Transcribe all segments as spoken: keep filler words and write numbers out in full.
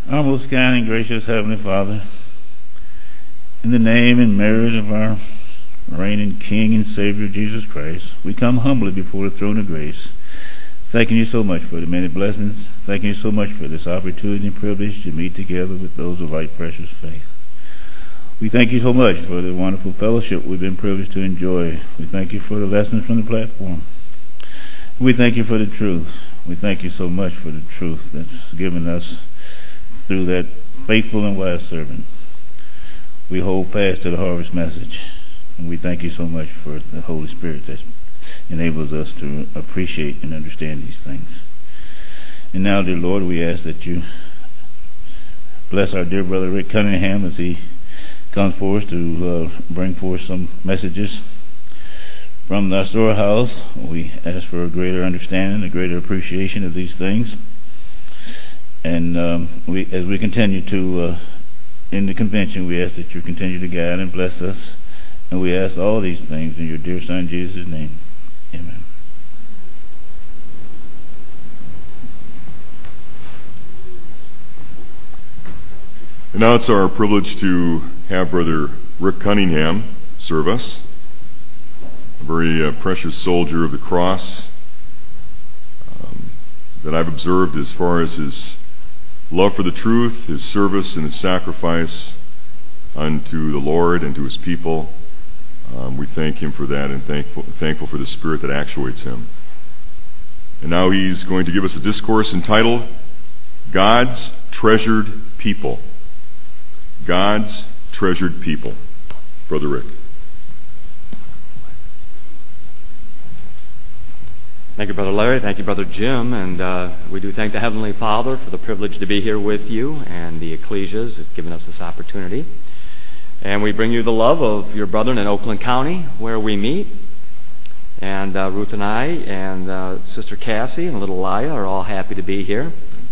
Our most kind and gracious Heavenly Father, in the name and merit of our reigning King and Savior Jesus Christ, we come humbly before the throne of grace, thanking you so much for the many blessings, thanking you so much for this opportunity and privilege to meet together with those of right precious faith. We thank you so much for the wonderful fellowship we've been privileged to enjoy. We thank you for the lessons from the platform. We thank you for the truth. We thank you so much for the truth that's given us through that faithful and wise servant. We hold fast to the harvest message, and we thank you so much for the Holy Spirit that enables us to appreciate and understand these things. And now, dear Lord, we ask that you bless our dear brother Rick Cunningham as he comes forth to uh, bring forth some messages from the storehouse. We ask for a greater understanding, a greater appreciation of these things. And um, we, as we continue to, uh, in the convention, we ask that you continue to guide and bless us. And we ask all these things in your dear Son, Jesus' name. Amen. And now it's our privilege to have Brother Rick Cunningham serve us, a very uh, precious soldier of the cross um, that I've observed as far as his love for the truth, his service, and his sacrifice unto the Lord and to his people. Um, we thank him for that and thankful, thankful for the spirit that actuates him. And now he's going to give us a discourse entitled, God's Treasured People. God's Treasured People. Brother Rick. Thank you, Brother Larry. Thank you, Brother Jim. And uh, we do thank the Heavenly Father for the privilege to be here with you and the ecclesias that's given us this opportunity. And we bring you the love of your brethren in Oakland County, where we meet. And uh, Ruth and I and uh, Sister Cassie and little Laya are all happy to be here.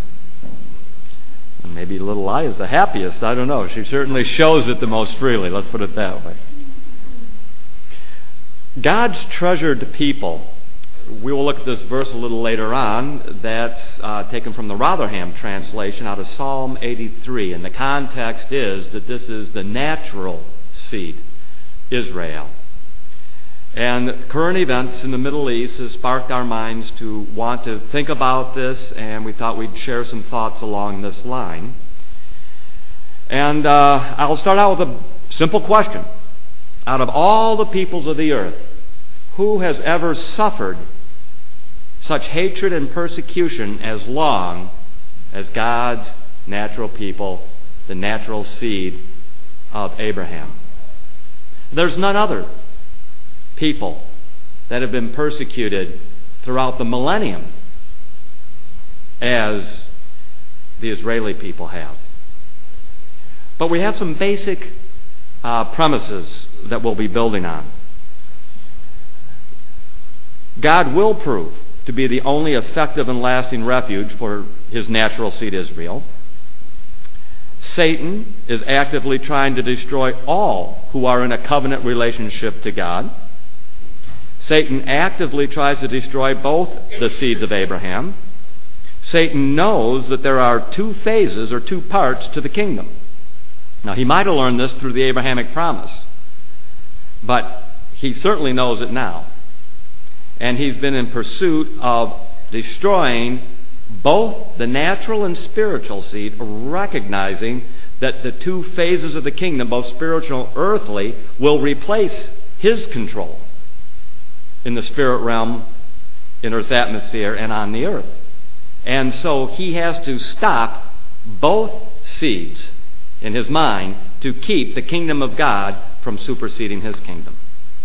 And maybe little Laya is the happiest. I don't know. She certainly shows it the most freely. Let's put it that way. God's treasured people. We will look at this verse a little later on. That's uh, taken from the Rotherham translation out of Psalm eighty-three. And the context is that this is the natural seed, Israel. And current events in the Middle East has sparked our minds to want to think about this, and we thought we'd share some thoughts along this line. And uh, I'll start out with a simple question. Out of all the peoples of the earth, who has ever suffered such hatred and persecution as long as God's natural people, the natural seed of Abraham? There's none other people that have been persecuted throughout the millennium as the Israeli people have. But we have some basic uh, premises that we'll be building on. God will prove to be the only effective and lasting refuge for his natural seed Israel. Satan is actively trying to destroy all who are in a covenant relationship to God. Satan actively tries to destroy both the seeds of Abraham. Satan knows that there are two phases or two parts to the kingdom. Now, he might have learned this through the Abrahamic promise, but he certainly knows it now. And he's been in pursuit of destroying both the natural and spiritual seed, recognizing that the two phases of the kingdom, both spiritual and earthly, will replace his control in the spirit realm, in Earth's atmosphere, and on the earth. And so he has to stop both seeds in his mind to keep the kingdom of God from superseding his kingdom.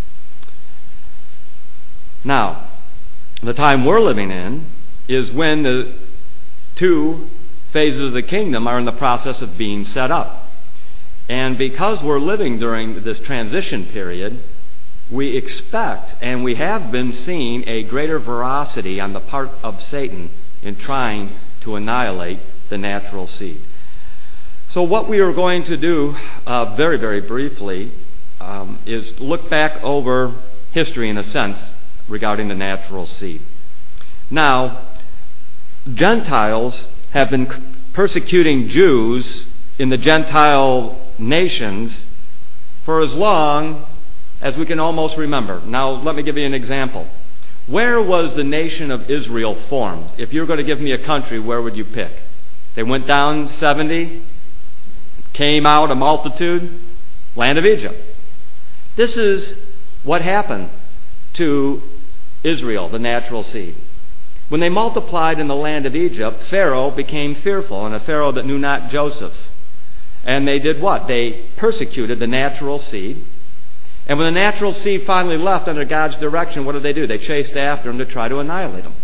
Now, the time we're living in is when the two phases of the kingdom are in the process of being set up. And because we're living during this transition period, we expect, and we have been seeing, a greater veracity on the part of Satan in trying to annihilate the natural seed. So what we are going to do, uh, very, very briefly, um, is look back over history in a sense regarding the natural seed. Now, Gentiles have been persecuting Jews in the Gentile nations for as long as we can almost remember. Now, let me give you an example. Where was the nation of Israel formed? If you were going to give me a country, where would you pick? They went down seventy, came out a multitude, land of Egypt. This is what happened to Israel, the natural seed. When they multiplied in the land of Egypt, Pharaoh became fearful, and a Pharaoh that knew not Joseph. And they did what? They persecuted the natural seed. And when the natural seed finally left under God's direction, what did they do? They chased after them to try to annihilate them.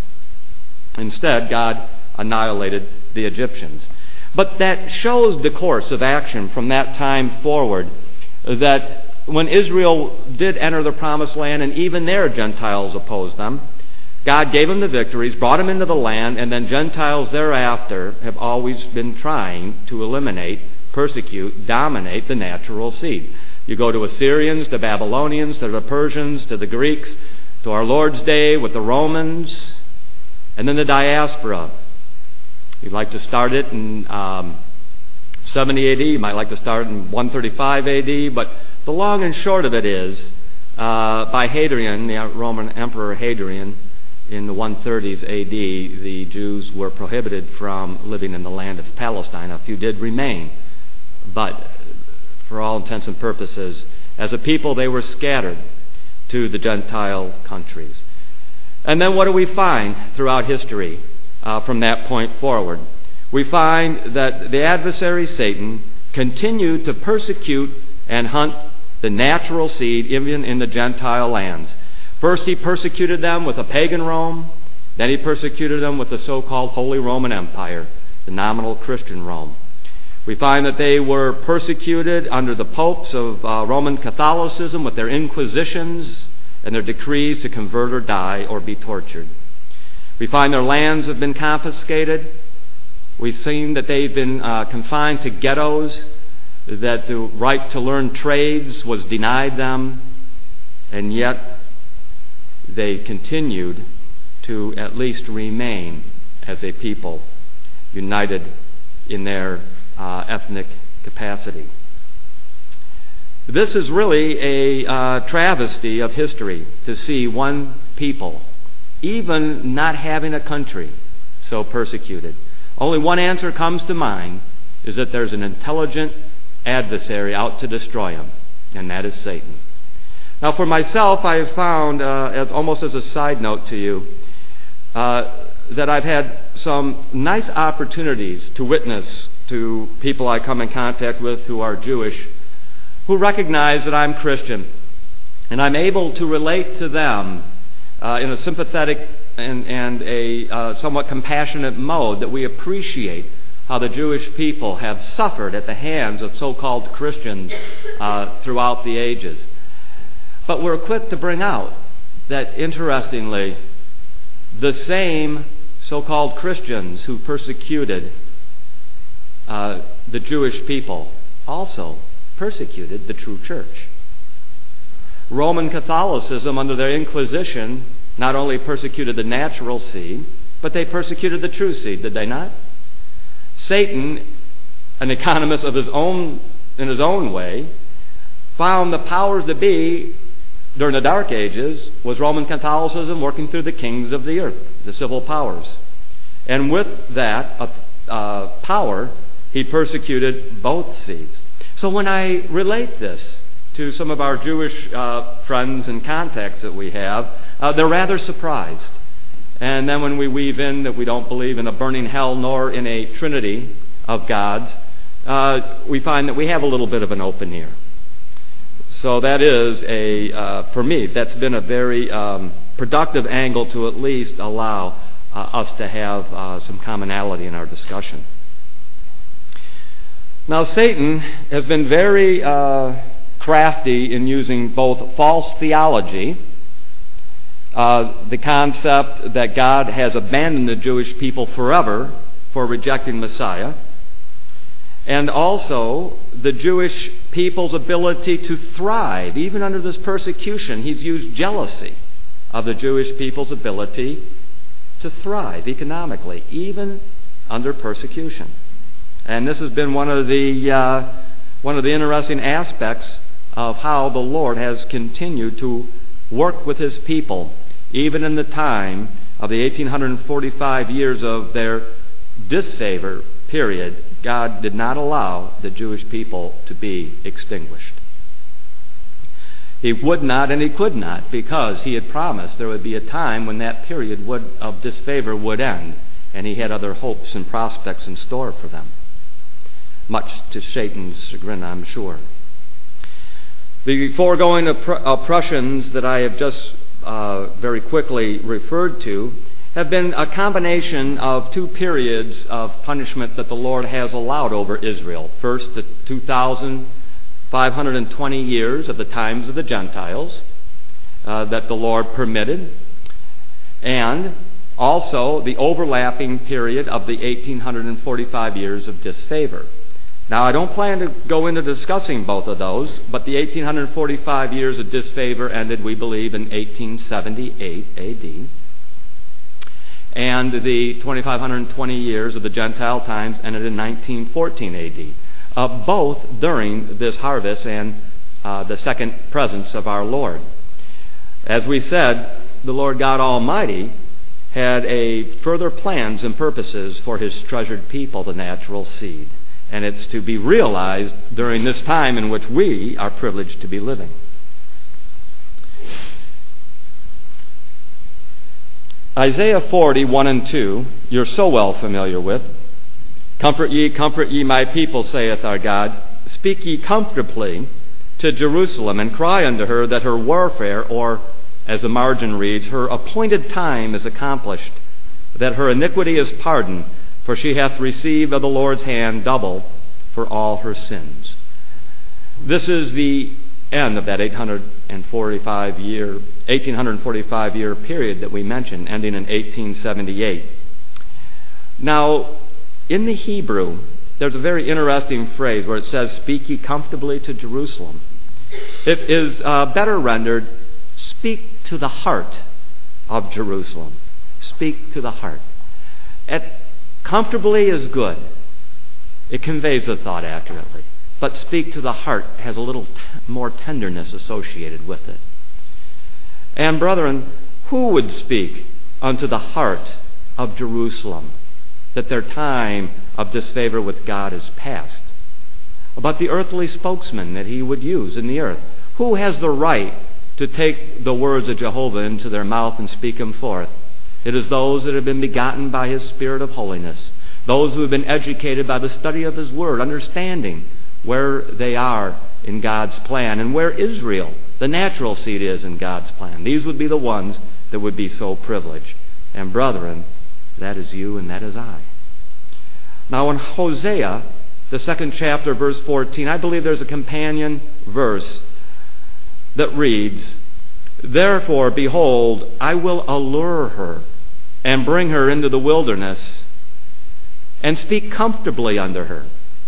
Instead, God annihilated the Egyptians. But that shows the course of action from that time forward, that when Israel did enter the promised land, and even there Gentiles opposed them, God gave them the victories, brought them into the land, and then Gentiles thereafter have always been trying to eliminate, persecute, dominate the natural seed. You go to Assyrians, the Babylonians, to the Persians, to the Greeks, to our Lord's day with the Romans, and then the diaspora. You'd like to start it in um, seventy A D, you might like to start in one thirty-five A D, but the long and short of it is, uh, by Hadrian, the Roman Emperor Hadrian, in the one thirties A D, the Jews were prohibited from living in the land of Palestine. A few did remain, but for all intents and purposes, as a people, they were scattered to the Gentile countries. And then what do we find throughout history uh, from that point forward? We find that the adversary, Satan, continued to persecute and hunt the natural seed even in the Gentile lands. First, he persecuted them with a pagan Rome. Then he persecuted them with the so-called Holy Roman Empire, the nominal Christian Rome. We find that they were persecuted under the popes of uh, Roman Catholicism with their inquisitions and their decrees to convert or die or be tortured. We find their lands have been confiscated. We've seen that they've been uh, confined to ghettos, that the right to learn trades was denied them, and yet they continued to at least remain as a people united in their uh, ethnic capacity. This is really a uh, travesty of history to see one people, even not having a country, so persecuted. Only one answer comes to mind, is that there's an intelligent adversary out to destroy them, and that is Satan. Now, for myself, I have found, uh, as, almost as a side note to you, uh, that I've had some nice opportunities to witness to people I come in contact with who are Jewish, who recognize that I'm Christian, and I'm able to relate to them uh, in a sympathetic and, and a uh, somewhat compassionate mode, that we appreciate how the Jewish people have suffered at the hands of so-called Christians uh, throughout the ages. But we're quick to bring out that, interestingly, the same so-called Christians who persecuted uh, the Jewish people also persecuted the true church. Roman Catholicism, under their Inquisition, not only persecuted the natural seed, but they persecuted the true seed, did they not? Satan, an economist of his own, in his own way, found the powers that be during the Dark Ages was Roman Catholicism working through the kings of the earth, the civil powers. And with that uh, uh, power, he persecuted both seeds. So when I relate this to some of our Jewish uh, friends and contacts that we have, uh, they're rather surprised. And then when we weave in that we don't believe in a burning hell nor in a trinity of gods, uh, we find that we have a little bit of an open ear. So that is a, uh, for me, that's been a very um, productive angle to at least allow uh, us to have uh, some commonality in our discussion. Now, Satan has been very uh, crafty in using both false theology, uh, the concept that God has abandoned the Jewish people forever for rejecting Messiah, and also the Jewish people's ability to thrive, even under this persecution. He's used jealousy of the Jewish people's ability to thrive economically, even under persecution. And this has been one of the uh, one of the interesting aspects of how the Lord has continued to work with His people, even in the time of the eighteen forty-five years of their disfavor period. God did not allow the Jewish people to be extinguished. He would not and He could not, because He had promised there would be a time when that period would, of disfavor would end, and He had other hopes and prospects in store for them, much to Satan's chagrin, I'm sure. The foregoing oppr- oppressions that I have just uh, very quickly referred to have been a combination of two periods of punishment that the Lord has allowed over Israel. First, the two thousand five hundred twenty years of the times of the Gentiles uh, that the Lord permitted, and also the overlapping period of the eighteen forty-five years of disfavor. Now, I don't plan to go into discussing both of those, but the eighteen forty-five years of disfavor ended, we believe, in eighteen seventy-eight A D, and the twenty-five twenty years of the Gentile times ended in nineteen fourteen A D, uh, both during this harvest and uh, the second presence of our Lord. As we said, the Lord God Almighty had a further plans and purposes for His treasured people, the natural seed. And it's to be realized during this time in which we are privileged to be living. Isaiah forty, one and two, you're so well familiar with. Comfort ye, comfort ye my people, saith our God. Speak ye comfortably to Jerusalem, and cry unto her that her warfare, or as the margin reads, her appointed time is accomplished, that her iniquity is pardoned, for she hath received of the Lord's hand double for all her sins. This is the end of that eighteen forty-five year, eighteen forty-five year period that we mentioned, ending in eighteen seventy-eight. Now, in the Hebrew, there's a very interesting phrase where it says, "Speak ye comfortably to Jerusalem." It is uh, better rendered, "Speak to the heart of Jerusalem." Speak to the heart. At Comfortably is good. It conveys the thought accurately. But speak to the heart has a little t- more tenderness associated with it. And brethren, who would speak unto the heart of Jerusalem that their time of disfavor with God is past? But the earthly spokesman that He would use in the earth. Who has the right to take the words of Jehovah into their mouth and speak them forth? It is those that have been begotten by His Spirit of holiness, those who have been educated by the study of His Word, understanding where they are in God's plan and where Israel, the natural seed, is in God's plan. These would be the ones that would be so privileged. And brethren, that is you and that is I. Now in Hosea, the second chapter, verse fourteen, I believe there's a companion verse that reads, "Therefore, behold, I will allure her and bring her into the wilderness and speak comfortably unto her."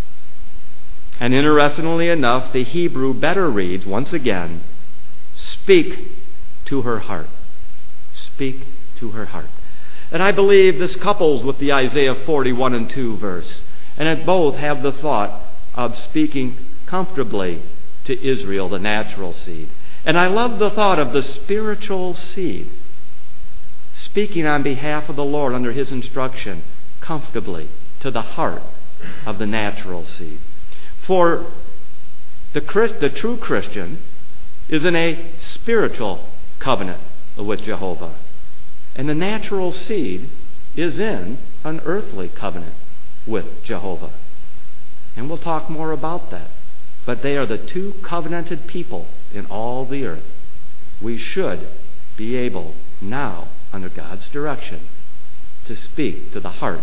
And interestingly enough, the Hebrew better reads, once again, "Speak to her heart." Speak to her heart. And I believe this couples with the Isaiah forty-one and two verse. And it both have the thought of speaking comfortably to Israel, the natural seed. And I love the thought of the spiritual seed speaking on behalf of the Lord under His instruction comfortably to the heart of the natural seed. For the, Christ, the true Christian is in a spiritual covenant with Jehovah. And the natural seed is in an earthly covenant with Jehovah. And we'll talk more about that. But they are the two covenanted people in all the earth. We should be able now, under God's direction, to speak to the heart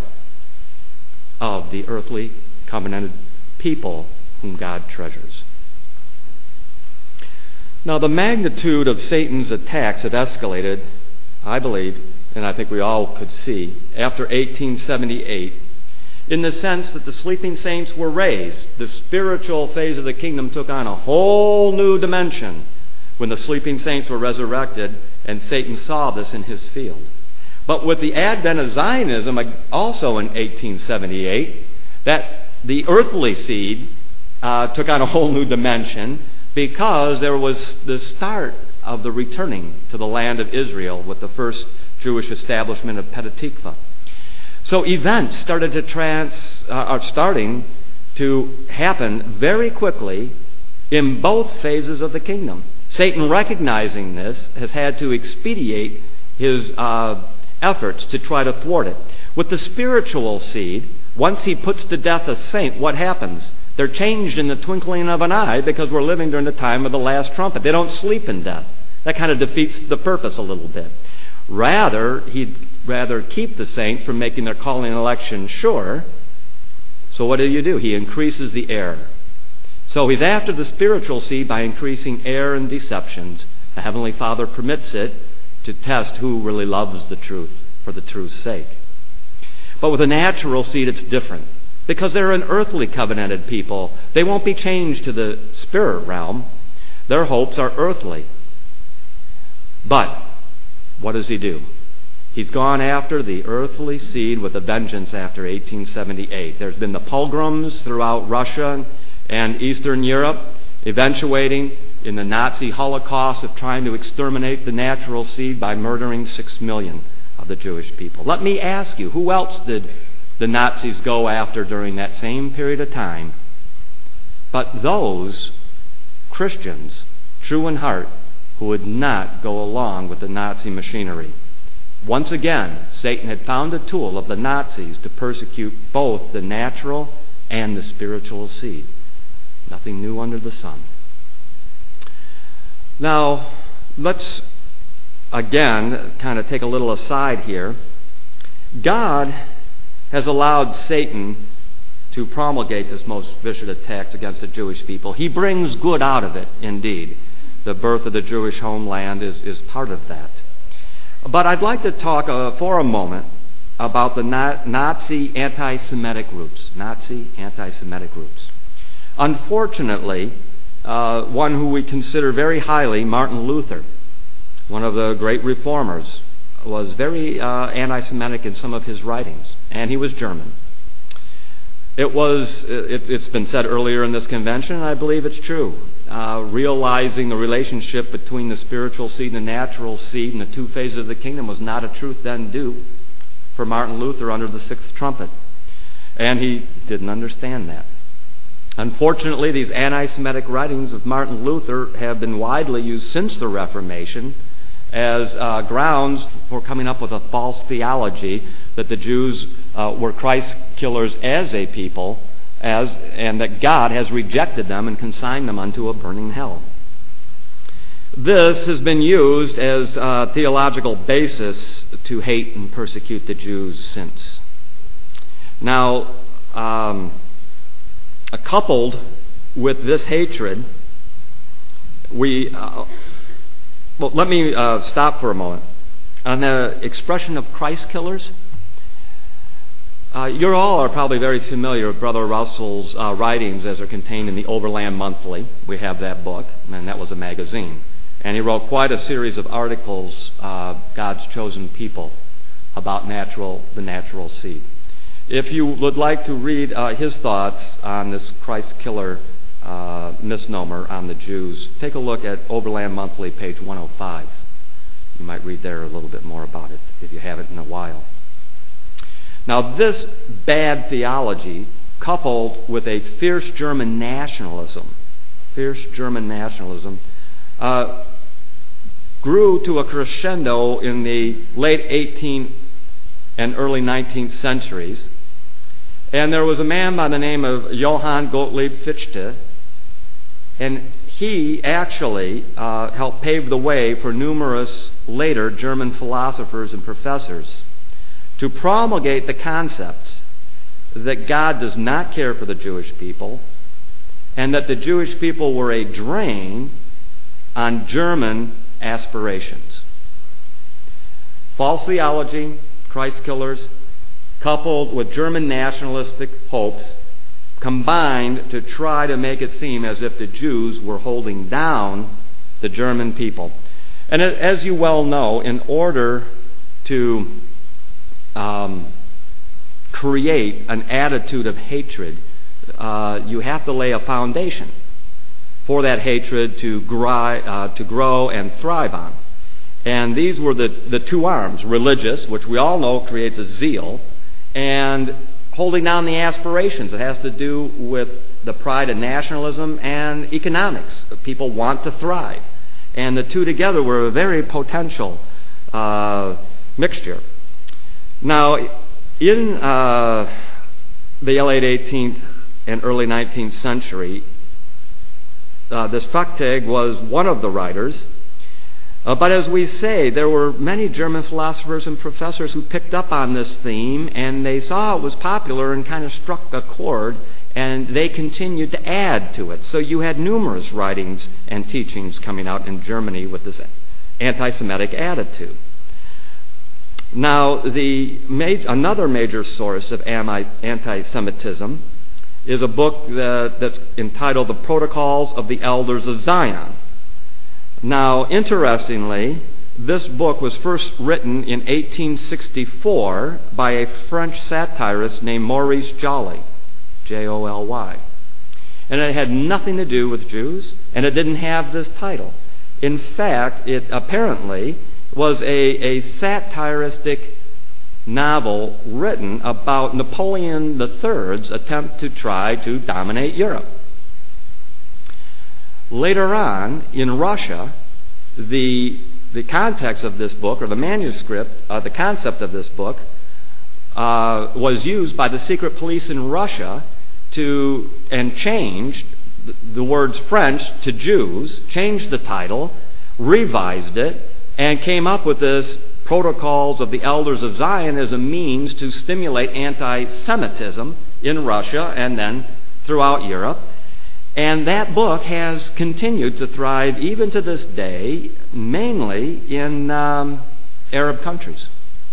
of the earthly covenanted people whom God treasures. Now, the magnitude of Satan's attacks have escalated, I believe, and I think we all could see, after eighteen seventy-eight, in the sense that the sleeping saints were raised. The spiritual phase of the kingdom took on a whole new dimension when the sleeping saints were resurrected, and Satan saw this in his field. But with the advent of Zionism, also in eighteen seventy-eight, that the earthly seed uh, took on a whole new dimension because there was the start of the returning to the land of Israel with the first Jewish establishment of Petah Tikva. So events started to trans, uh, are starting to happen very quickly in both phases of the kingdom. Satan, recognizing this, has had to expedite his uh, efforts to try to thwart it. With the spiritual seed, once he puts to death a saint, what happens? They're changed in the twinkling of an eye because we're living during the time of the last trumpet. They don't sleep in death. That kind of defeats the purpose a little bit. Rather, he'd rather keep the saints from making their calling and election sure. So what do you do? He increases the error. So he's after the spiritual seed by increasing error and deceptions. The Heavenly Father permits it to test who really loves the truth for the truth's sake. But with the natural seed, it's different. Because they're an earthly covenanted people, they won't be changed to the spirit realm. Their hopes are earthly. But what does he do? He's gone after the earthly seed with a vengeance after eighteen seventy-eight. There's been the pogroms throughout Russia and Eastern Europe, eventuating in the Nazi Holocaust of trying to exterminate the natural seed by murdering six million of the Jewish people. Let me ask you, who else did the Nazis go after during that same period of time but those Christians, true in heart, who would not go along with the Nazi machinery? Once again, Satan had found a tool of the Nazis to persecute both the natural and the spiritual seed. Nothing new under the sun. Now, let's again kind of take a little aside here. God has allowed Satan to promulgate this most vicious attack against the Jewish people. He brings good out of it, indeed. The birth of the Jewish homeland is, is part of that. But I'd like to talk uh, for a moment about the na- Nazi anti-Semitic groups. Nazi anti-Semitic groups. Unfortunately, uh, one who we consider very highly, Martin Luther, one of the great reformers, was very uh, anti-Semitic in some of his writings, and he was German. It was, it, it's been said earlier in this convention, and I believe it's true. Uh, realizing the relationship between the spiritual seed and the natural seed in the two phases of the kingdom was not a truth then due for Martin Luther under the sixth trumpet. And he didn't understand that. Unfortunately, these anti-Semitic writings of Martin Luther have been widely used since the Reformation as uh, grounds for coming up with a false theology that the Jews uh, were Christ killers as a people, as and that God has rejected them and consigned them unto a burning hell. This has been used as a theological basis to hate and persecute the Jews since. Now, um, coupled with this hatred, we... Uh, Well, let me uh, stop for a moment. On the expression of Christ killers, uh, you all are probably very familiar with Brother Russell's uh, writings as are contained in the Overland Monthly. We have that book, and that was a magazine. And he wrote quite a series of articles, uh, God's Chosen People, about natural, the natural seed. If you would like to read uh, his thoughts on this Christ killer Uh, misnomer on the Jews, take a look at Overland Monthly, page one oh five. You might read there a little bit more about it if you haven't in a while. Now, this bad theology, coupled with a fierce German nationalism, fierce German nationalism, uh, grew to a crescendo in the late eighteenth and early nineteenth centuries. And there was a man by the name of Johann Gottlieb Fichte, and he actually uh, helped pave the way for numerous later German philosophers and professors to promulgate the concept that God does not care for the Jewish people and that the Jewish people were a drain on German aspirations. False theology, Christ killers, coupled with German nationalistic hopes, combined to try to make it seem as if the Jews were holding down the German people. And as you well know, in order to um, create an attitude of hatred uh, you have to lay a foundation for that hatred to, gri- uh, to grow and thrive on. And these were the, the two arms, religious, which we all know creates a zeal, and holding down the aspirations. It has to do with the pride of nationalism and economics. People want to thrive. And the two together were a very potential uh, mixture. Now, in uh, the late eighteenth and early nineteenth century, uh, this Freytag was one of the writers. Uh, but as we say, there were many German philosophers and professors who picked up on this theme, and they saw it was popular and kind of struck a chord, and they continued to add to it. So you had numerous writings and teachings coming out in Germany with this anti-Semitic attitude. Now, the ma- another major source of anti-Semitism is a book that, that's entitled The Protocols of the Elders of Zion. Now, interestingly, this book was first written in eighteen sixty-four by a French satirist named Maurice Joly, J O L Y. And it had nothing to do with Jews, and it didn't have this title. In fact, it apparently was a, a satiristic novel written about Napoleon the Third's attempt to try to dominate Europe. Later on, in Russia, the the context of this book, or the manuscript, uh, the concept of this book, uh, was used by the secret police in Russia to, and changed the, the words French to Jews, changed the title, revised it, and came up with this Protocols of the Elders of Zion as a means to stimulate anti-Semitism in Russia and then throughout Europe. And that book has continued to thrive even to this day, mainly in um, Arab countries.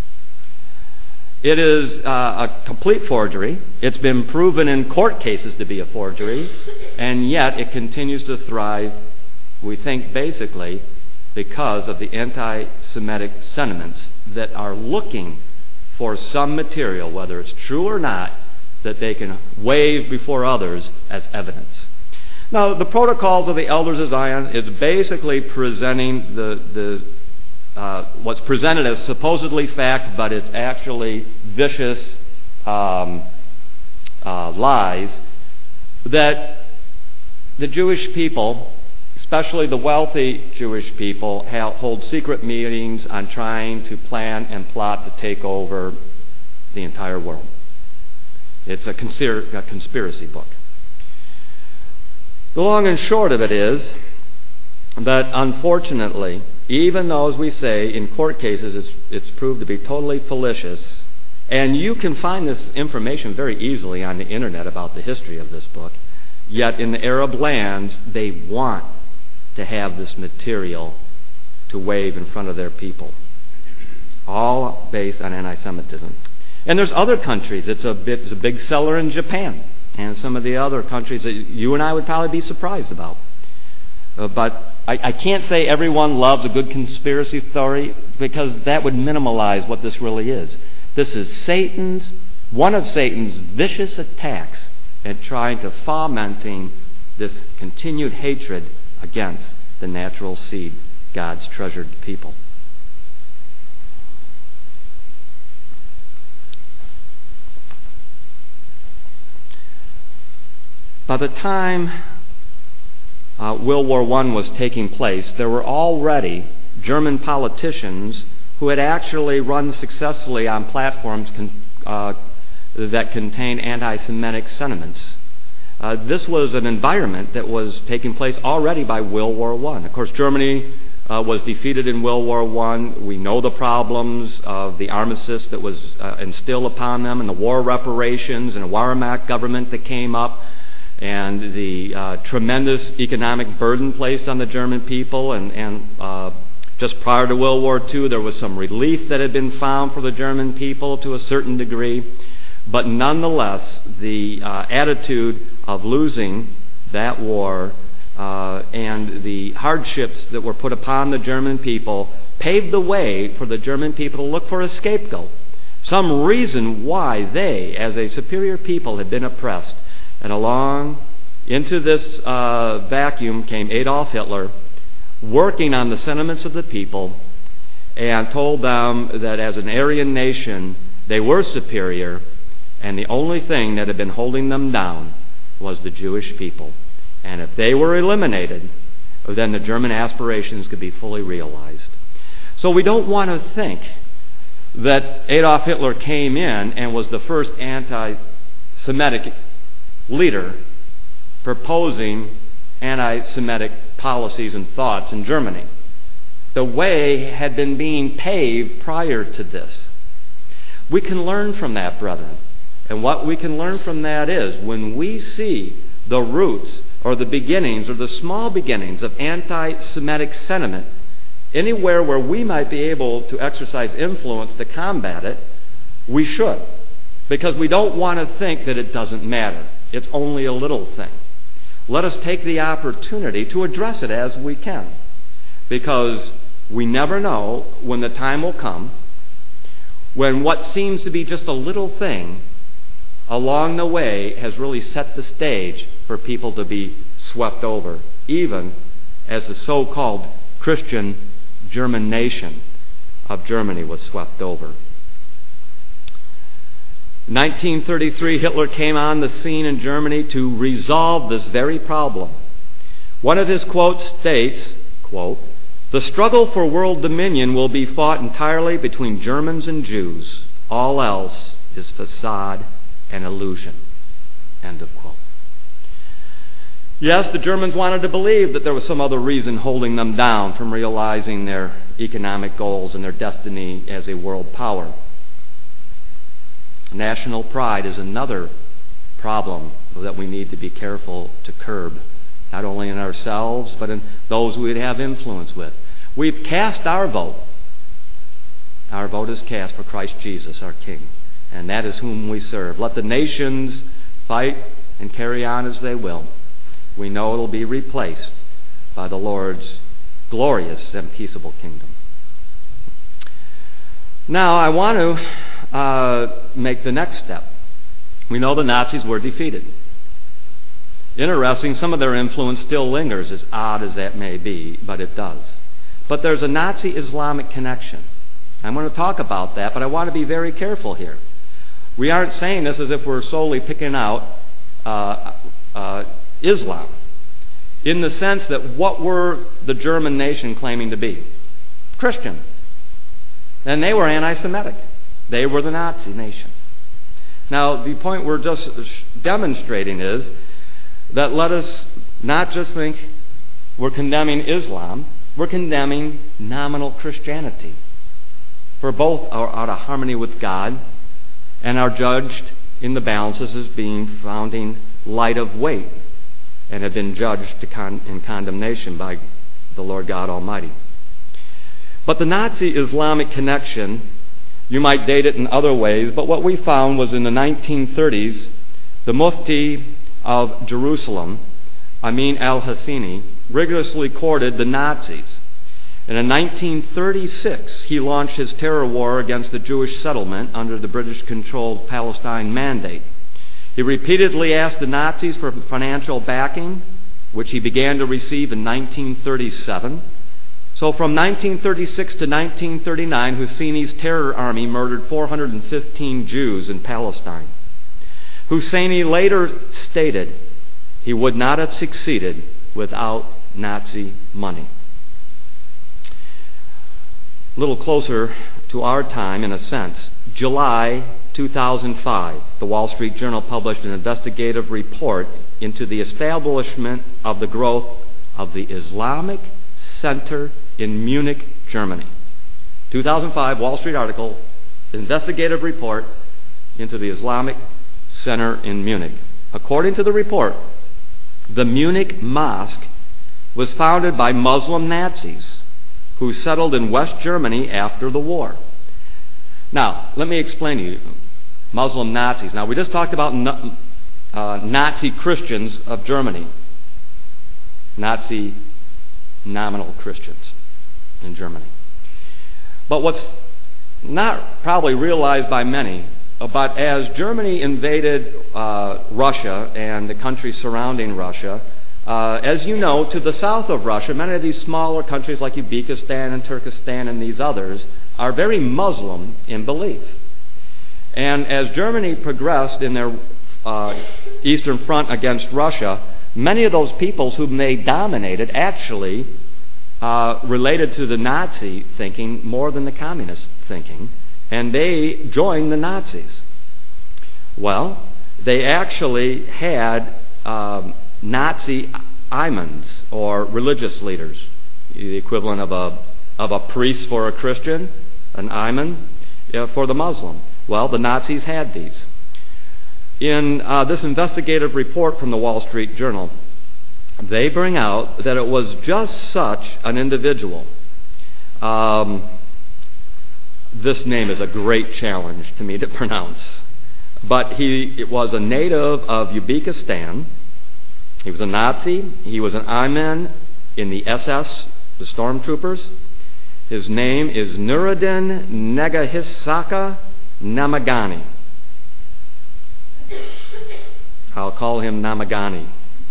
It is uh, a complete forgery. It's been proven in court cases to be a forgery, and yet it continues to thrive, we think, basically because of the anti-Semitic sentiments that are looking for some material, whether it's true or not, that they can wave before others as evidence. Now, the Protocols of the Elders of Zion is basically presenting the, the uh, what's presented as supposedly fact, but it's actually vicious um, uh, lies that the Jewish people, especially the wealthy Jewish people, have, hold secret meetings on trying to plan and plot to take over the entire world. It's a, conspir- a conspiracy book. The long and short of it is that, unfortunately, even though, as we say, in court cases it's, it's proved to be totally fallacious, and you can find this information very easily on the internet about the history of this book, yet in the Arab lands they want to have this material to wave in front of their people. All based on anti-Semitism. And there's other countries. It's a, bit, it's a big seller in Japan and some of the other countries that you and I would probably be surprised about. Uh, but I, I can't say everyone loves a good conspiracy theory, because that would minimalize what this really is. This is Satan's, one of Satan's vicious attacks at trying to fomenting this continued hatred against the natural seed, God's treasured people. By the time uh, World War One was taking place, there were already German politicians who had actually run successfully on platforms con- uh, that contained anti-Semitic sentiments. Uh, this was an environment that was taking place already by World War One. Of course, Germany uh, was defeated in World War One. We know the problems of the armistice that was uh, instilled upon them, and the war reparations, and the Wehrmacht government that came up, and the uh, tremendous economic burden placed on the German people. And, and uh, just prior to World War Two, there was some relief that had been found for the German people to a certain degree. But nonetheless, the uh, attitude of losing that war uh, and the hardships that were put upon the German people paved the way for the German people to look for a scapegoat, some reason why they, as a superior people, had been oppressed. And along into this uh, vacuum came Adolf Hitler, working on the sentiments of the people, and told them that as an Aryan nation, they were superior, and the only thing that had been holding them down was the Jewish people. And if they were eliminated, then the German aspirations could be fully realized. So we don't want to think that Adolf Hitler came in and was the first anti-Semitic leader proposing anti-Semitic policies and thoughts in Germany. The way had been being paved prior to this. We can learn from that, brethren. And what we can learn from that is when we see the roots or the beginnings or the small beginnings of anti-Semitic sentiment anywhere where we might be able to exercise influence to combat it, we should. Because we don't want to think that it doesn't matter. It's only a little thing. Let us take the opportunity to address it as we can. Because we never know when the time will come when what seems to be just a little thing along the way has really set the stage for people to be swept over, even as the so-called Christian German nation of Germany was swept over. In nineteen thirty-three, Hitler came on the scene in Germany to resolve this very problem. One of his quotes states, quote, "The struggle for world dominion will be fought entirely between Germans and Jews. All else is facade and illusion." End of quote. Yes, the Germans wanted to believe that there was some other reason holding them down from realizing their economic goals and their destiny as a world power. National pride is another problem that we need to be careful to curb, not only in ourselves, but in those we would have influence with. We've cast our vote. Our vote is cast for Christ Jesus, our King, and that is whom we serve. Let the nations fight and carry on as they will. We know it will be replaced by the Lord's glorious and peaceable kingdom. Now, I want to uh, make the next step. We know the Nazis were defeated. Interesting, some of their influence still lingers, as odd as that may be, but it does. But there's a Nazi-Islamic connection. I'm going to talk about that, but I want to be very careful here. We aren't saying this as if we're solely picking out uh, uh, Islam, in the sense that what were the German nation claiming to be? Christian. And they were anti-Semitic. They were the Nazi nation. Now, the point we're just demonstrating is that let us not just think we're condemning Islam, we're condemning nominal Christianity. For both are out of harmony with God and are judged in the balances as being founding light of weight and have been judged to con- in condemnation by the Lord God Almighty. But the Nazi-Islamic connection, you might date it in other ways, but what we found was in the nineteen thirties, the Mufti of Jerusalem, Amin al-Hassini, rigorously courted the Nazis. And in nineteen thirty-six, he launched his terror war against the Jewish settlement under the British-controlled Palestine Mandate. He repeatedly asked the Nazis for financial backing, which he began to receive in nineteen thirty-seven. So from nineteen thirty-six to nineteen thirty-nine, Husseini's terror army murdered four hundred fifteen Jews in Palestine. Husseini later stated he would not have succeeded without Nazi money. A little closer to our time, in a sense, July two thousand five, the Wall Street Journal published an investigative report into the establishment of the growth of the Islamic Center in Munich, Germany. two thousand five, Wall Street article, investigative report into the Islamic Center in Munich. According to the report, the Munich Mosque was founded by Muslim Nazis who settled in West Germany after the war. Now, let me explain to you. Muslim Nazis. Now, we just talked about no, uh, Nazi Christians of Germany. Nazi nominal Christians in Germany. But what's not probably realized by many But as Germany invaded uh, Russia and the countries surrounding Russia, uh, as you know, to the south of Russia, many of these smaller countries like Uzbekistan and Turkestan and these others are very Muslim in belief. And as Germany progressed in their uh, eastern front against Russia, many of those peoples whom they dominated actually uh, related to the Nazi thinking more than the communist thinking, and they joined the Nazis. Well, they actually had um, Nazi imams, or religious leaders, the equivalent of a of a priest for a Christian, an imam uh, for the Muslim. Well, the Nazis had these. In uh, this investigative report from the Wall Street Journal, they bring out that it was just such an individual. Um, this name is a great challenge to me to pronounce. But he it was a native of Uzbekistan. He was a Nazi. He was an imam in the S S, the stormtroopers. His name is Nuruddin Negahisaka Namagani. I'll call him Namagani.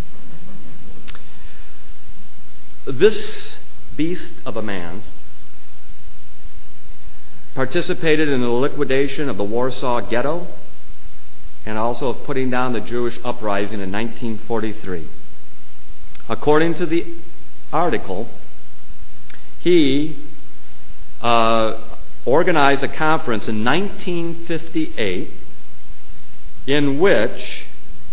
This beast of a man participated in the liquidation of the Warsaw Ghetto and also of putting down the Jewish uprising in nineteen forty-three. According to the article, he uh, organized a conference in nineteen fifty-eight in which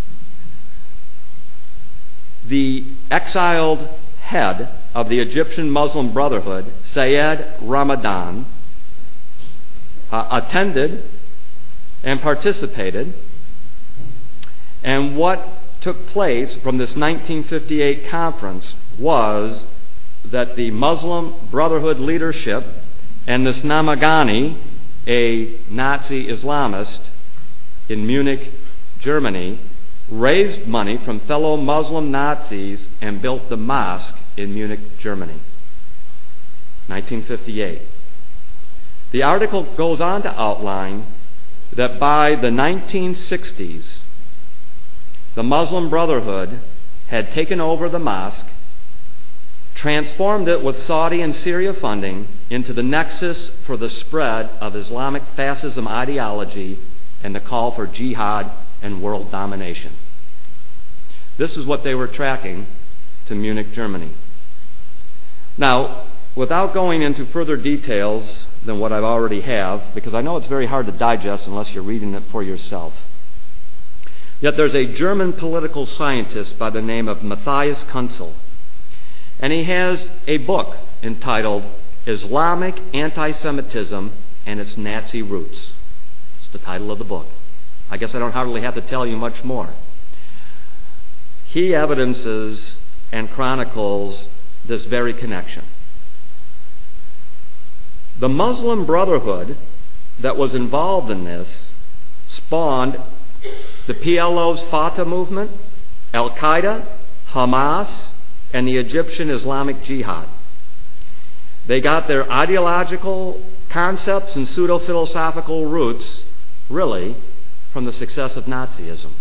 the exiled head of the Egyptian Muslim Brotherhood, Syed Ramadan, uh, attended and participated. And what took place from this nineteen fifty-eight conference was that the Muslim Brotherhood leadership and this Namagani, a Nazi Islamist in Munich, Germany, raised money from fellow Muslim Nazis and built the mosque in Munich, Germany. nineteen fifty-eight. The article goes on to outline that by the nineteen sixties, the Muslim Brotherhood had taken over the mosque, transformed it with Saudi and Syria funding into the nexus for the spread of Islamic fascism ideology and the call for jihad and world domination. This is what they were tracking to Munich, Germany. Now, without going into further details than what I already have, because I know it's very hard to digest unless you're reading it for yourself, yet there's a German political scientist by the name of Matthias Kunzel, and he has a book entitled Islamic Anti-Semitism and Its Nazi Roots. It's the title of the book. I guess I don't hardly have to tell you much more. He evidences and chronicles this very connection. The Muslim Brotherhood that was involved in this spawned the P L O's Fatah movement, Al-Qaeda, Hamas, and the Egyptian Islamic Jihad. They got their ideological concepts and pseudo-philosophical roots, really, from the success of Nazism.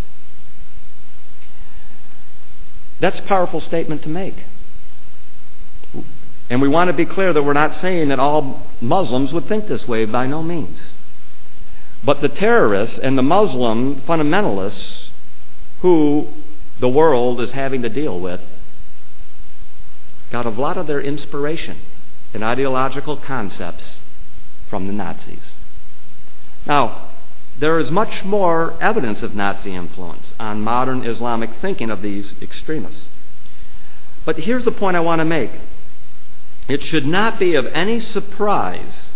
That's a powerful statement to make. And we want to be clear that we're not saying that all Muslims would think this way, by no means. But the terrorists and the Muslim fundamentalists who the world is having to deal with got a lot of their inspiration and ideological concepts from the Nazis. Now, there is much more evidence of Nazi influence on modern Islamic thinking of these extremists. But here's the point I want to make. It should not be of any surprise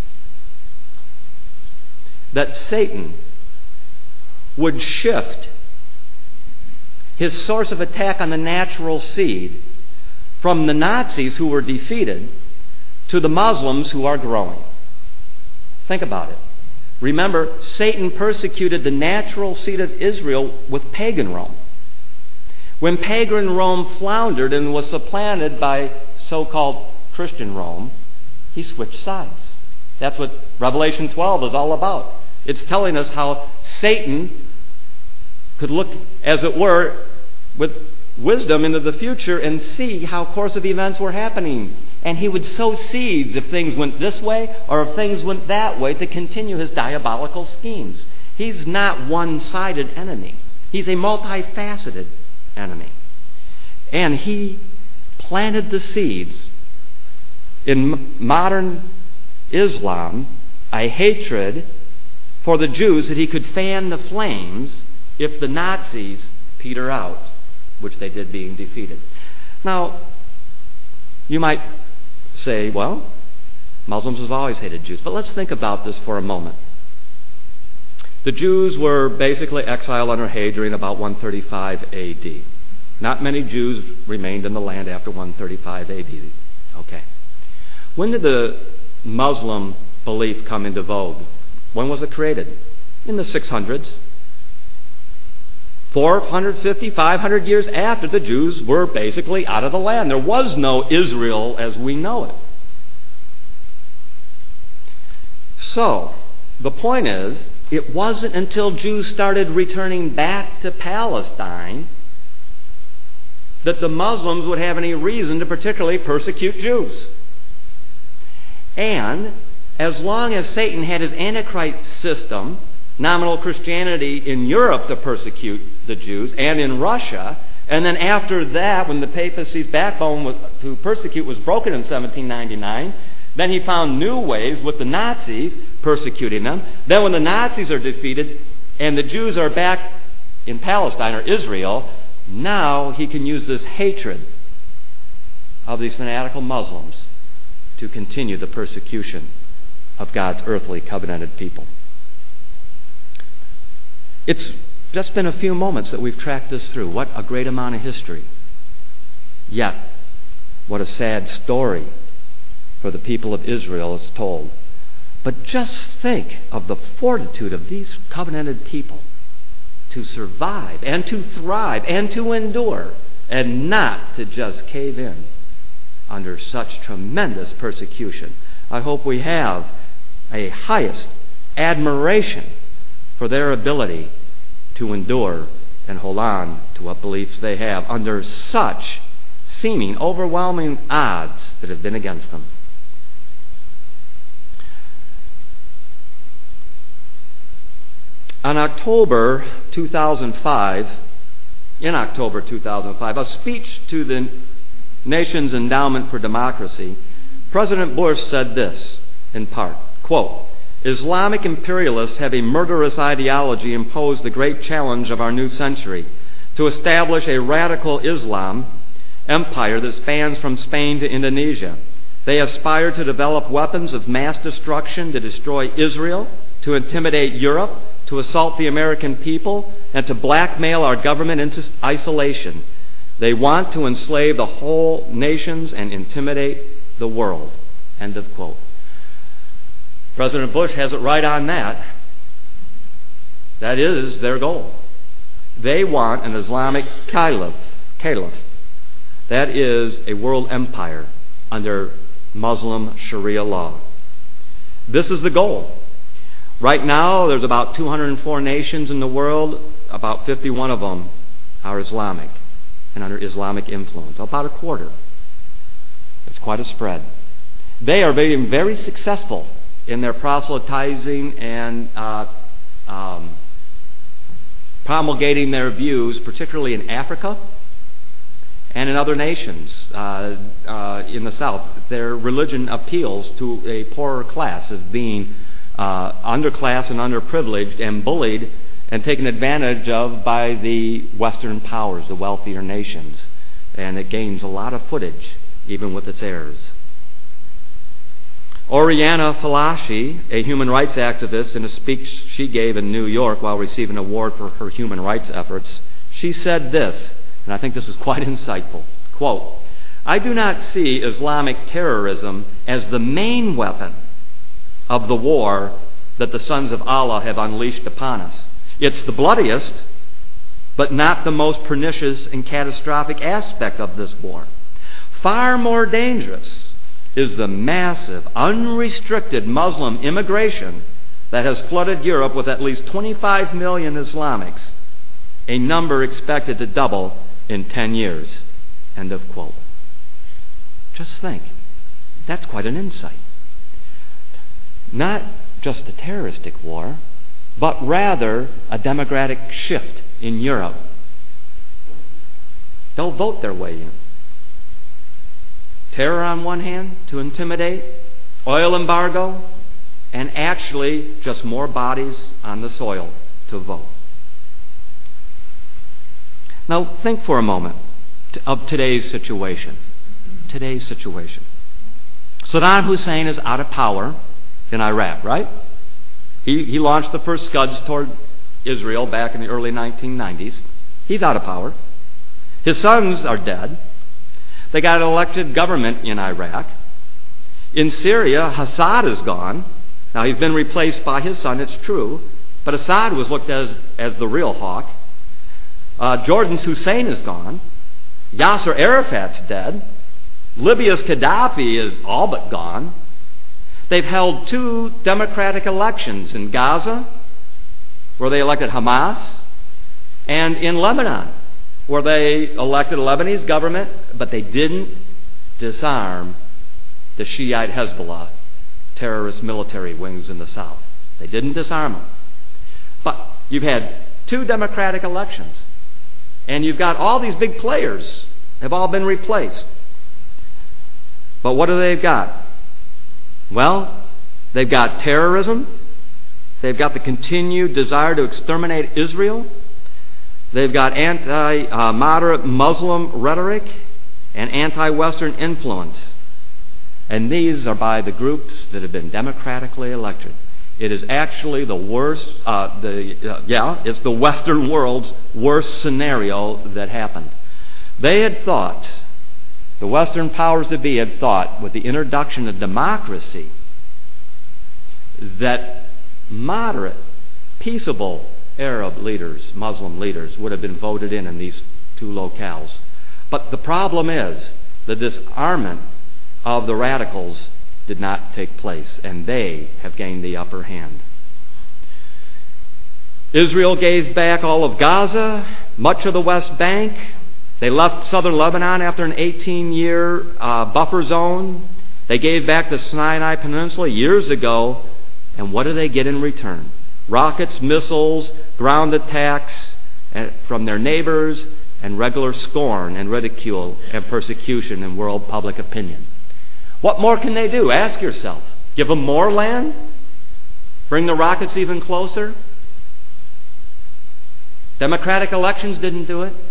that Satan would shift his source of attack on the natural seed from the Nazis who were defeated to the Muslims who are growing. Think about it. Remember, Satan persecuted the natural seed of Israel with pagan Rome. When pagan Rome floundered and was supplanted by so-called Christian Rome, he switched sides. That's what Revelation twelve is all about. It's telling us how Satan could look, as it were, with wisdom into the future and see how course of events were happening. And he would sow seeds if things went this way or if things went that way to continue his diabolical schemes. He's not one-sided enemy. He's a multifaceted enemy. And he planted the seeds in modern Islam, a hatred for the Jews that he could fan the flames if the Nazis peter out, which they did being defeated. Now, you might say, well, Muslims have always hated Jews. But let's think about this for a moment. The Jews were basically exiled under Hadrian about one thirty-five A D. Not many Jews remained in the land after one thirty-five A D. Okay. When did the Muslim belief come into vogue? When was it created? In the six hundreds. four hundred fifty, five hundred years after the Jews were basically out of the land. There was no Israel as we know it. So, the point is, it wasn't until Jews started returning back to Palestine that the Muslims would have any reason to particularly persecute Jews. And as long as Satan had his Antichrist system, nominal Christianity in Europe to persecute the Jews, and in Russia, and then after that, when the papacy's backbone to persecute was broken in seventeen ninety-nine, then he found new ways with the Nazis persecuting them. Then when the Nazis are defeated and the Jews are back in Palestine or Israel, now he can use this hatred of these fanatical Muslims to continue the persecution of God's earthly covenanted people. It's just been a few moments that we've tracked this through. What a great amount of history. Yet, what a sad story for the people of Israel it's told. But just think of the fortitude of these covenanted people to survive and to thrive and to endure and not to just cave in under such tremendous persecution. I hope we have a highest admiration for their ability to endure and hold on to what beliefs they have under such seeming overwhelming odds that have been against them. On October two thousand five, in October two thousand five, a speech to the nation's Endowment for Democracy, President Bush said this, in part, quote, "Islamic imperialists have a murderous ideology imposed the great challenge of our new century to establish a radical Islam empire that spans from Spain to Indonesia. They aspire to develop weapons of mass destruction to destroy Israel, to intimidate Europe, to assault the American people, and to blackmail our government into isolation. They want to enslave the whole nations and intimidate the world." End of quote. President Bush has it right on that. That is their goal. They want an Islamic caliph, caliph. That is a world empire under Muslim Sharia law. This is the goal. Right now, there's about two hundred four nations in the world. About fifty-one of them are Islamic and under Islamic influence. About a quarter. It's quite a spread. They are being very successful in their proselytizing and uh, um, promulgating their views, particularly in Africa and in other nations uh, uh, in the South. Their religion appeals to a poorer class of being uh, underclass and underprivileged and bullied and taken advantage of by the Western powers, the wealthier nations. And it gains a lot of footage, even with its heirs. Oriana Fallaci, a human rights activist, in a speech she gave in New York while receiving an award for her human rights efforts, she said this, and I think this is quite insightful, quote, "I do not see Islamic terrorism as the main weapon of the war that the sons of Allah have unleashed upon us. It's the bloodiest, but not the most pernicious and catastrophic aspect of this war. Far more dangerous is the massive, unrestricted Muslim immigration that has flooded Europe with at least twenty-five million Islamics, a number expected to double in ten years. End of quote. Just think. That's quite an insight. Not just a terroristic war, but rather a democratic shift in Europe. They'll vote their way in. Terror on one hand to intimidate, oil embargo, and actually just more bodies on the soil to vote. Now think for a moment of today's situation. Today's situation. Saddam Hussein is out of power in Iraq, right? He, he launched the first scuds toward Israel back in the early nineteen nineties. He's out of power. His sons are dead. They got an elected government in Iraq. In Syria, Assad is gone. Now, he's been replaced by his son, it's true, but Assad was looked at as, as the real hawk. Uh, Jordan's Hussein is gone. Yasser Arafat's dead. Libya's Gaddafi is all but gone. They've held two democratic elections in Gaza, where they elected Hamas, and in Lebanon, where they elected a Lebanese government, but they didn't disarm the Shiite Hezbollah terrorist military wings in the south. They didn't disarm them. But you've had two democratic elections, and you've got all these big players have all been replaced. But what do they got? Well, they've got terrorism. They've got the continued desire to exterminate Israel. They've got anti-moderate Muslim rhetoric and anti-Western influence. And these are by the groups that have been democratically elected. It is actually the worst, uh, the uh, yeah, it's the Western world's worst scenario that happened. They had thought, the Western powers that be had thought, with the introduction of democracy, that moderate, peaceable Arab leaders, Muslim leaders, would have been voted in in these two locales. But the problem is the disarmament of the radicals did not take place, and they have gained the upper hand. Israel gave back all of Gaza, much of the West Bank. They left southern Lebanon after an eighteen-year uh, buffer zone. They gave back the Sinai Peninsula years ago, and what do they get in return? Rockets, missiles, ground attacks from their neighbors, and regular scorn and ridicule and persecution in world public opinion. What more can they do? Ask yourself. Give them more land? Bring the rockets even closer? Democratic elections didn't do it.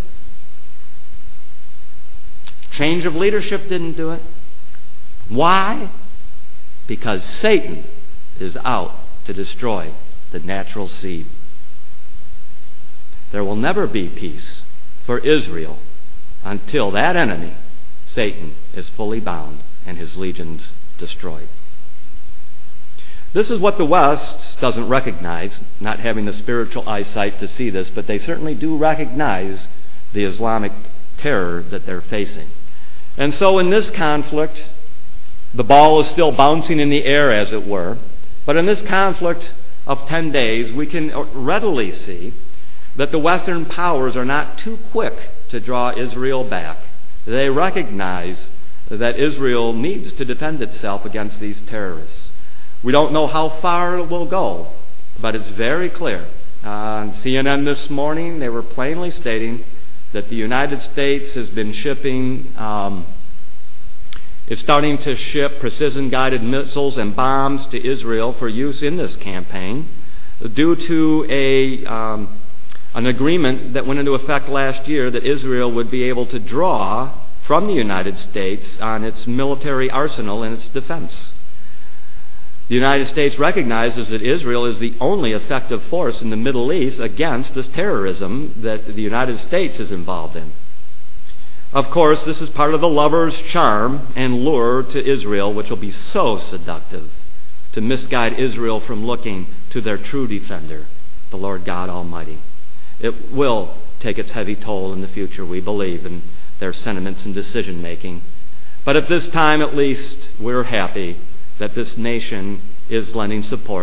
Change of leadership didn't do it. Why? Because Satan is out to destroy the natural seed. There will never be peace for Israel until that enemy, Satan, is fully bound and his legions destroyed. This is what the West doesn't recognize, not having the spiritual eyesight to see this, but they certainly do recognize the Islamic terror that they're facing. And so in this conflict, the ball is still bouncing in the air, as it were, but in this conflict of ten days, we can readily see that the Western powers are not too quick to draw Israel back. They recognize that Israel needs to defend itself against these terrorists. We don't know how far it will go, but it's very clear. Uh, on C N N this morning, they were plainly stating that the United States has been shipping, um, is starting to ship precision-guided missiles and bombs to Israel for use in this campaign due to a um, an agreement that went into effect last year that Israel would be able to draw from the United States on its military arsenal and its defense. The United States recognizes that Israel is the only effective force in the Middle East against this terrorism that the United States is involved in. Of course, this is part of the lover's charm and lure to Israel, which will be so seductive to misguide Israel from looking to their true defender, the Lord God Almighty. It will take its heavy toll in the future, we believe, in their sentiments and decision-making. But at this time, at least, we're happy that this nation is lending support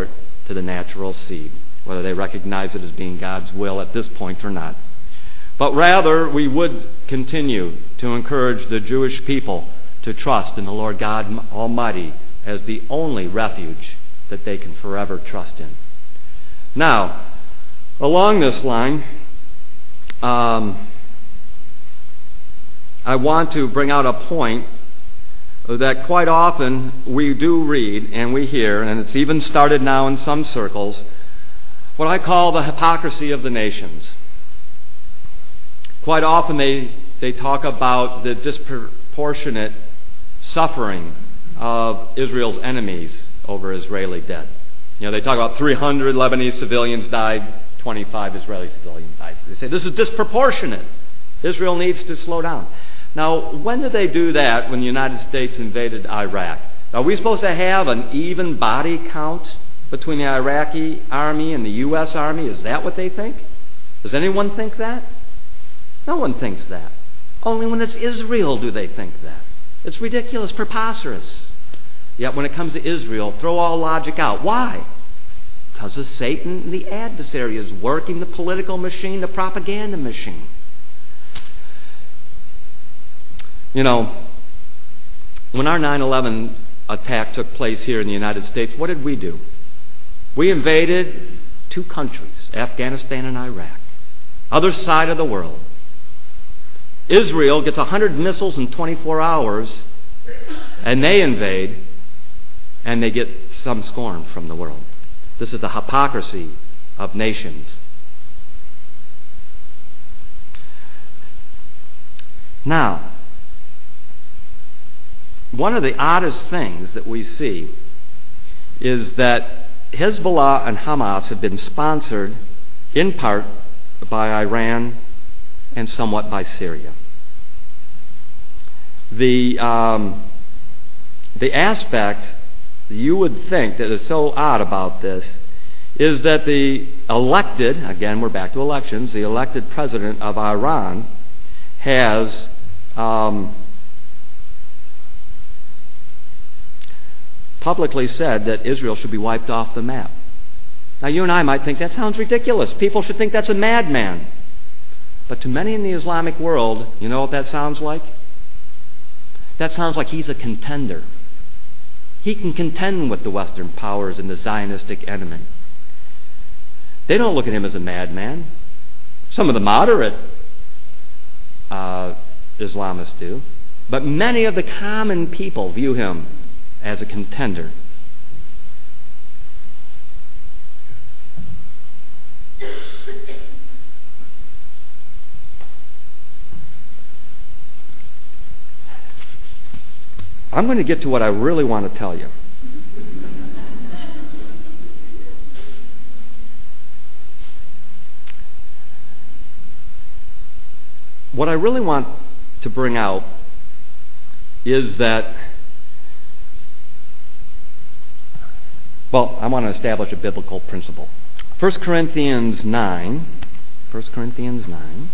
to the natural seed, whether they recognize it as being God's will at this point or not. But rather, we would continue to encourage the Jewish people to trust in the Lord God Almighty as the only refuge that they can forever trust in. Now, along this line, um, I want to bring out a point that quite often we do read and we hear, and it's even started now in some circles, what I call the hypocrisy of the nations. Quite often they, they talk about the disproportionate suffering of Israel's enemies over Israeli dead. You know, they talk about three hundred Lebanese civilians died, twenty-five Israeli civilians died. They say this is disproportionate. Israel needs to slow down. Now, when did they do that when the United States invaded Iraq? Are we supposed to have an even body count between the Iraqi army and the U S Army? Is that what they think? Does anyone think that? No one thinks that. Only when it's Israel do they think that. It's ridiculous, preposterous. Yet when it comes to Israel, throw all logic out. Why? Because of Satan, the adversary, is working the political machine, the propaganda machine. You know, when our nine eleven attack took place here in the United States, what did we do? We invaded two countries, Afghanistan and Iraq. Other side of the world. Israel gets one hundred missiles in twenty-four hours, and they invade, and they get some scorn from the world. This is the hypocrisy of nations. Now, one of the oddest things that we see is that Hezbollah and Hamas have been sponsored in part by Iran and somewhat by Syria. The, um, the aspect that you would think that is so odd about this is that the elected, again we're back to elections, the elected president of Iran has um, publicly said that Israel should be wiped off the map. Now you and I might think that sounds ridiculous. People should think that's a madman. But to many in the Islamic world, you know what that sounds like? That sounds like he's a contender. He can contend with the Western powers and the Zionistic enemy. They don't look at him as a madman. Some of the moderate uh, Islamists do. But many of the common people view him as a contender. I'm going to get to what I really want to tell you. What I really want to bring out is that, well, I want to establish a biblical principle. First Corinthians nine, First Corinthians nine,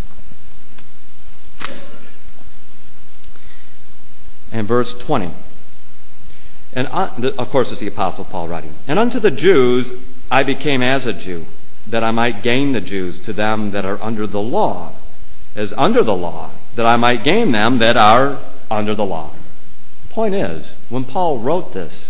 and verse twenty. And uh, of course, it's the Apostle Paul writing. And unto the Jews I became as a Jew, that I might gain the Jews. To them that are under the law, as under the law, that I might gain them that are under the law. The point is, when Paul wrote this,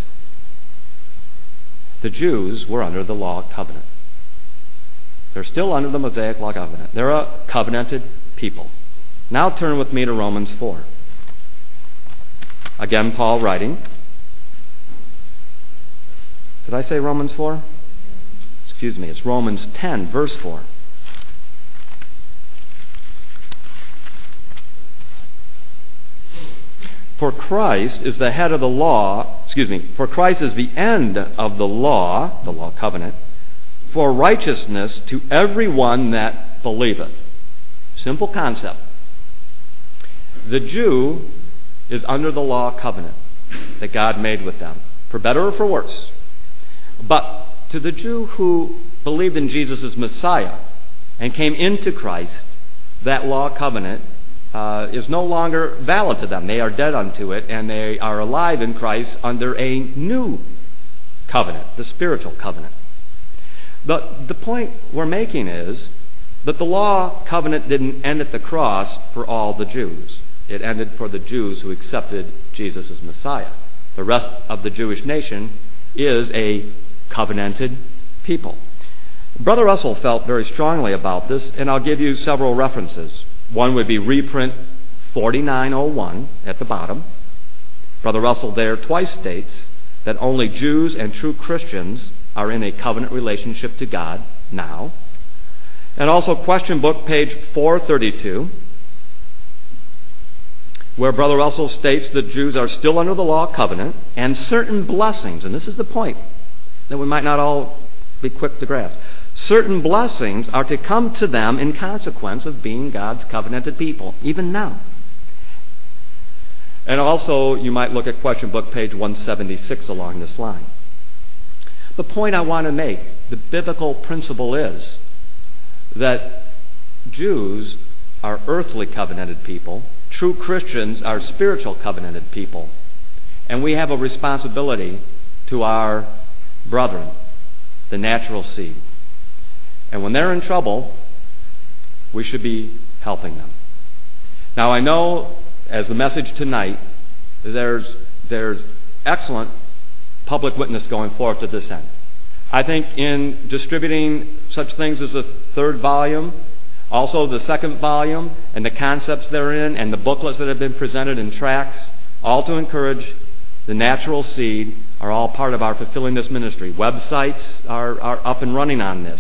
the Jews were under the law covenant. They're still under the Mosaic law covenant. They're a covenanted people. Now turn with me to Romans four. Again, Paul writing. Did I say Romans four? Excuse me, it's Romans ten, verse four. For Christ is the head of the law, excuse me, for Christ is the end of the law, the law covenant, for righteousness to everyone that believeth. Simple concept. The Jew is under the law covenant that God made with them, for better or for worse. But to the Jew who believed in Jesus as Messiah and came into Christ, that law covenant uh, is no longer valid to them. They are dead unto it, and they are alive in Christ under a new covenant, the spiritual covenant. The, the point we're making is that the law covenant didn't end at the cross for all the Jews. It ended for the Jews who accepted Jesus as Messiah. The rest of the Jewish nation is a covenanted people. Brother Russell felt very strongly about this, and I'll give you several references. One would be reprint forty-nine oh one at the bottom. Brother Russell there twice states that only Jews and true Christians are in a covenant relationship to God now. And also Question Book, page four thirty-two, where Brother Russell states that Jews are still under the law covenant, and certain blessings, and this is the point that we might not all be quick to grasp, certain blessings are to come to them in consequence of being God's covenanted people, even now. And also, you might look at Question Book, page one seventy-six, along this line. The point I want to make, the biblical principle is that Jews are earthly covenanted people, true Christians are spiritual covenanted people, and we have a responsibility to our brethren, the natural seed. And when they're in trouble, we should be helping them. Now, I know, as the message tonight, there's there's excellent public witness going forth to this end. I think in distributing such things as the third volume, also the second volume, and the concepts therein, and the booklets that have been presented in tracts, all to encourage the natural seed, are all part of our fulfilling this ministry. Websites are, are up and running on this.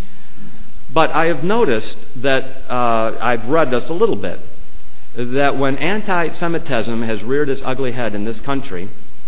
But I have noticed that, uh, I've read this a little bit, that when anti-Semitism has reared its ugly head in this country,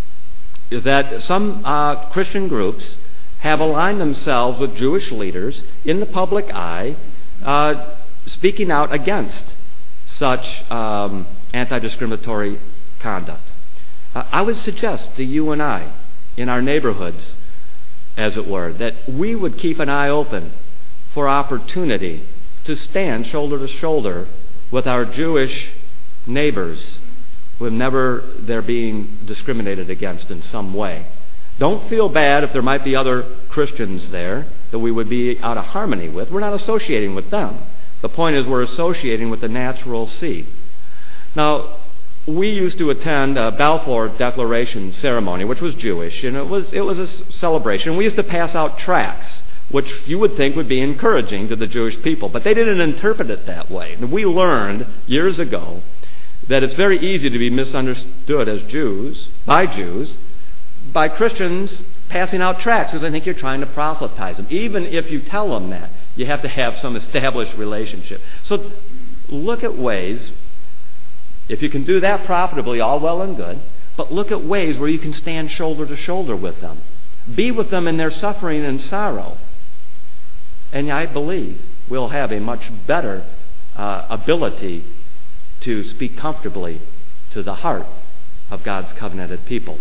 that some uh, Christian groups have aligned themselves with Jewish leaders in the public eye, uh, speaking out against such um, anti-discriminatory conduct. Uh, I would suggest to you and I, in our neighborhoods, as it were, that we would keep an eye open for opportunity to stand shoulder to shoulder with our Jewish neighbors whenever they're being discriminated against in some way. Don't feel bad if there might be other Christians there that we would be out of harmony with. We're not associating with them. The point is we're associating with the natural seed. Now, we used to attend a Balfour Declaration ceremony, which was Jewish, and it was it was a celebration. We used to pass out tracts, which you would think would be encouraging to the Jewish people, but they didn't interpret it that way. And we learned years ago that it's very easy to be misunderstood as Jews, by Jews, by Christians passing out tracts, because I think you're trying to proselytize them. Even if you tell them that, you have to have some established relationship. So look at ways, if you can do that profitably, all well and good, but look at ways where you can stand shoulder to shoulder with them. Be with them in their suffering and sorrow. And I believe we'll have a much better uh, ability to speak comfortably to the heart of God's covenanted people.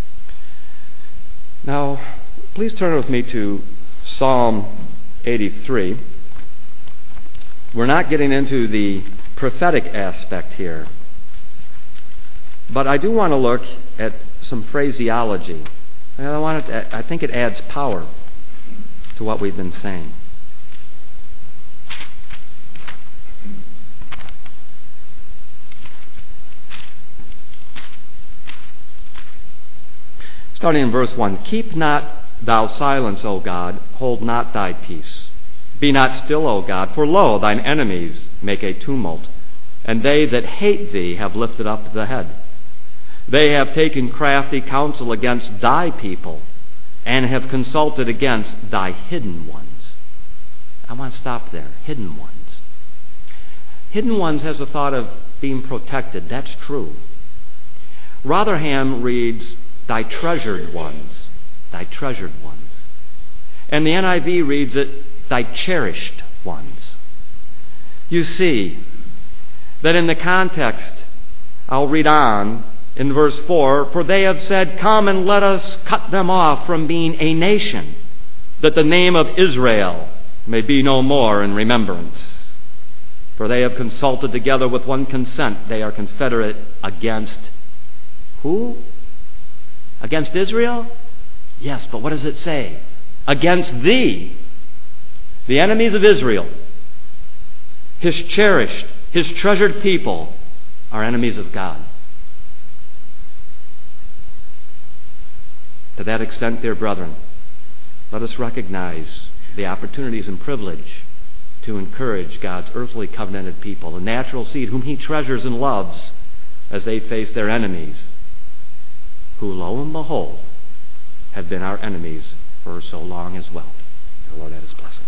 Now, please turn with me to Psalm eighty-three. We're not getting into the prophetic aspect here, but I do want to look at some phraseology. And I, want to, I think it adds power to what we've been saying. Starting in verse one, keep not thou silence, O God, hold not thy peace. Be not still, O God, for lo, thine enemies make a tumult, and they that hate thee have lifted up the head. They have taken crafty counsel against thy people, and have consulted against thy hidden ones. I want to stop there. Hidden ones. Hidden ones has a thought of being protected. That's true. Rotherham reads, thy treasured ones, thy treasured ones. And the N I V reads it, thy cherished ones. You see that in the context, I'll read on in verse four, for they have said, come and let us cut them off from being a nation, that the name of Israel may be no more in remembrance. For they have consulted together with one consent. They are confederate against who? Against Israel? Yes, but what does it say? Against thee, The enemies of Israel, His cherished, His treasured people, are enemies of God. To that extent, dear brethren, let us recognize the opportunities and privilege to encourage God's earthly covenanted people, the natural seed whom He treasures and loves, as they face their enemies, who, lo and behold, have been our enemies for so long as well. The Lord add His blessing.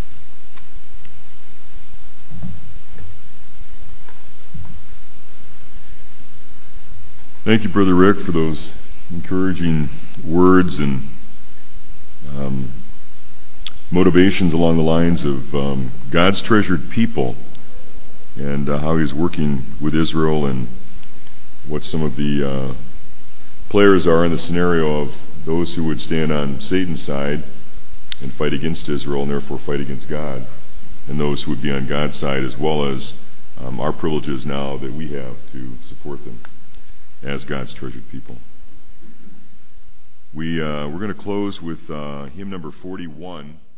Thank you, Brother Rick, for those encouraging words and um, motivations along the lines of um, God's treasured people and uh, how He's working with Israel and what some of the uh, players are in the scenario of those who would stand on Satan's side and fight against Israel and therefore fight against God, and those who would be on God's side, as well as um, our privileges now that we have to support them as God's treasured people. We, uh, we're going to close with uh, hymn number forty-one.